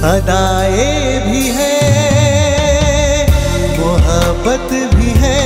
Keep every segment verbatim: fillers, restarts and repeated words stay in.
अदाएं भी है, मोहब्बत भी है,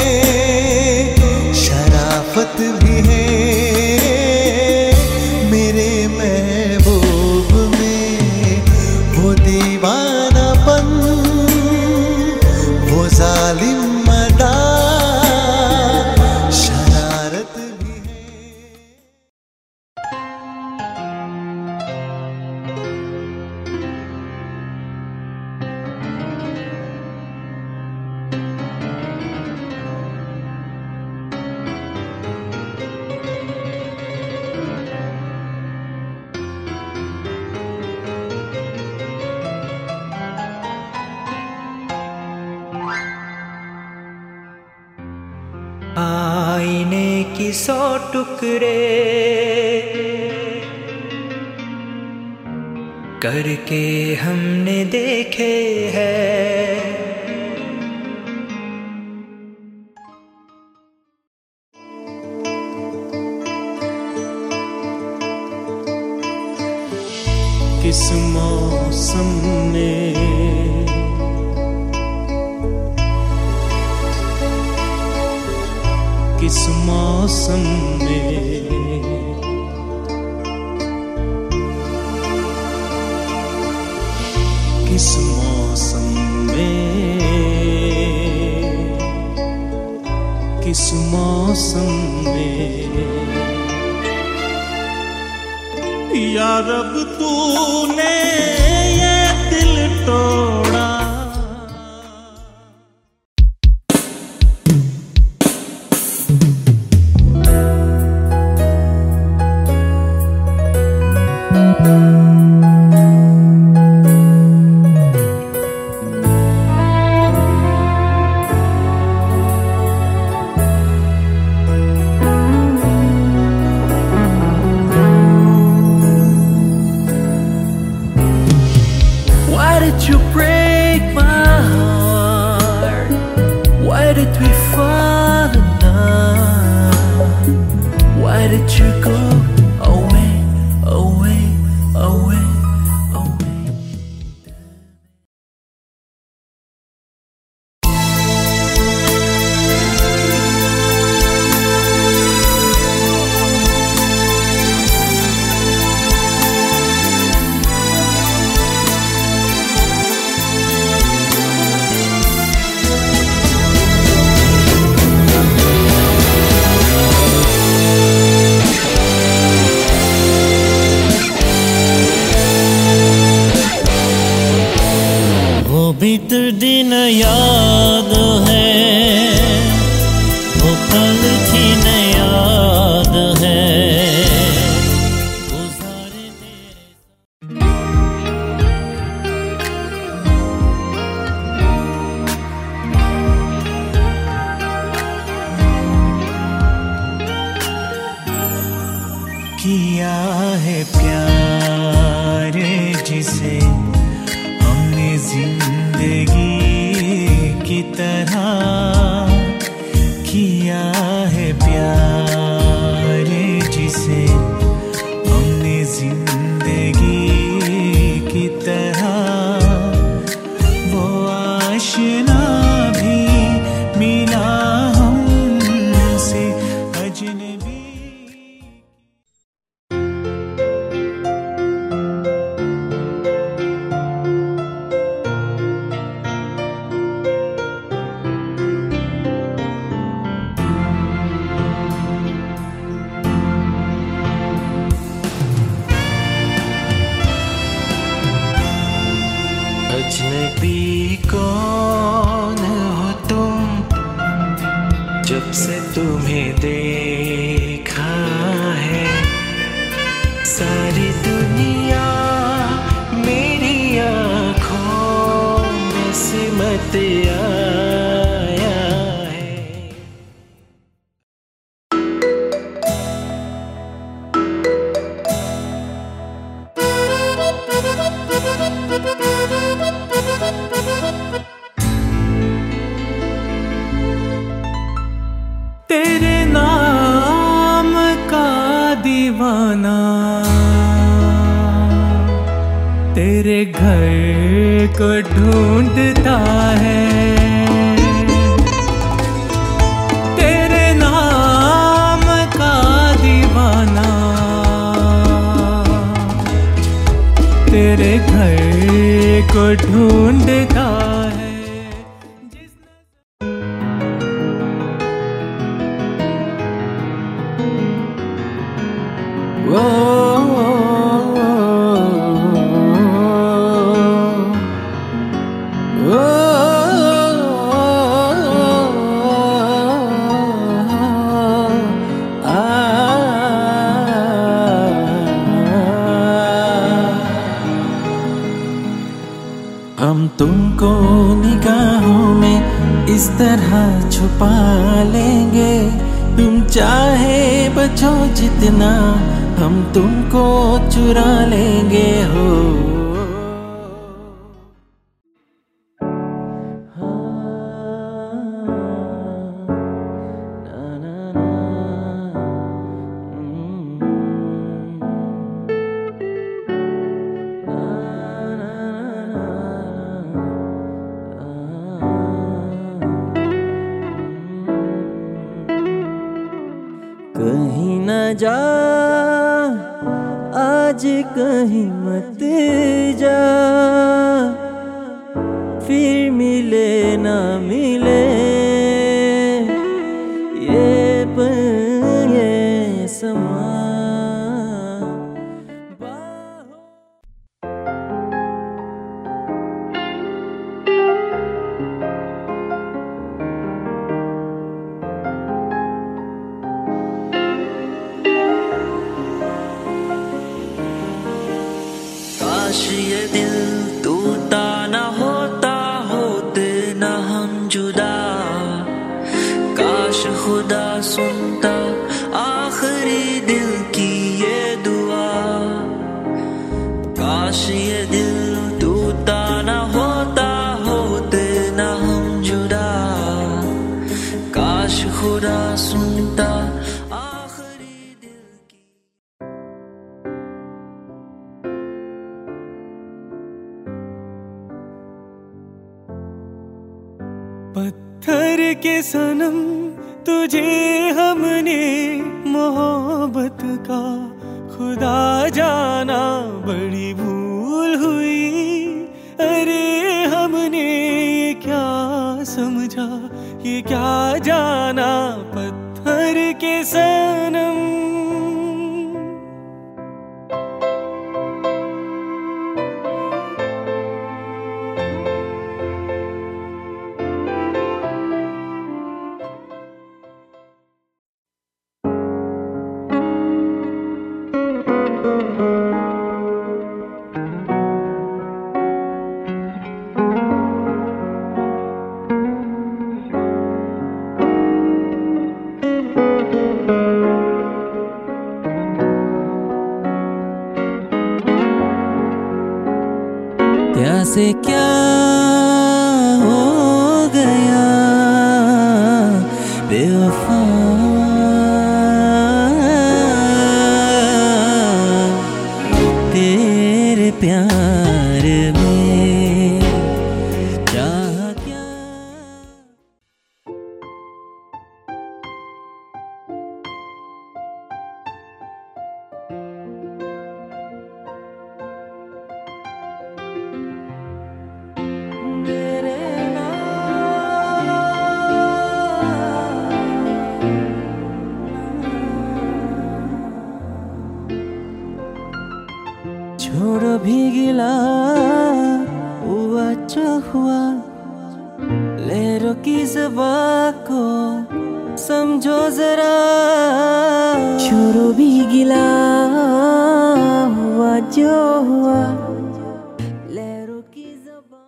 शराफत भी है। मेरे महबूब में वो दीवानापन, वो जालिम अदा, शरारत भी है। आईने की सौ टुकड़े करके हमने देखे हैं, किस मौसम में किस मौसम में किस मौसम में किस मौसम में या रब तूने ये दिल तोड़ा। You break my heart. Why did we fall in love? Why did you go away, away, away, away? बीते दिन याद है, वो पल थी न याद है, गुजारे तेरे किया है प्यार जिसे हमने जिंदगी की तरह किया है, प्यार जिसे हमने जिंदगी की तरह। वो आशना भी मिला हमसे अजनबी। अजनबी कौन हो तुम, जब से तुम्हें देखा है सारी दुनिया मेरी आँखों में सिमट आया है। तेरे नाम तेरे घर को ढूंढता है, तेरे नाम का दीवाना, तेरे घर को ढूंढता है। वो हम तुमको निगाहों में इस तरह छुपा लेंगे, तुम चाहे बचो जितना हम तुमको चुरा लेंगे हो। कहीं न जा आज कहीं मत जा, फिर मिले ना मिले ये पल ये समा। काश ये दिल टूटा न होता, होते न हम जुदा। काश खुदा सुनता आखिरी दिल की ये दुआ। काश ये दिल टूटा न होता, होते न हम जुदा। काश खुदा सुनता आखिरी दिल की। पत्थर के सनम तुझे हमने मोहब्बत का खुदा जाना, बड़ी भूल हुई। अरे हमने ये क्या समझा, ये क्या जाना, पत्थर के सनम। क्या से क्या हो गया बेवफा, तेरे प्यार में चाह क्या। छोड़ो भी गिला हुआ जो हुआ, लहरों की ज़बां को समझो जरा। छोड़ो भी गिला हुआ जो हुआ, लहरों की ज़बां।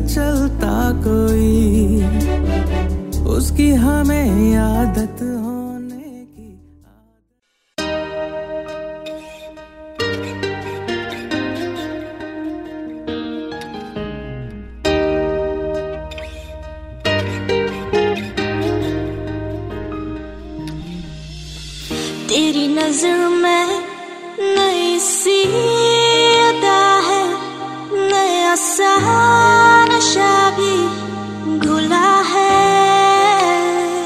चलता कोई, उसकी हमें आदत होने की। तेरी नजर में नई सी अदा है, नया सा नशा भी घुला है।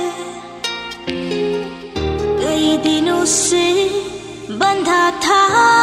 कई दिनों से बंधा था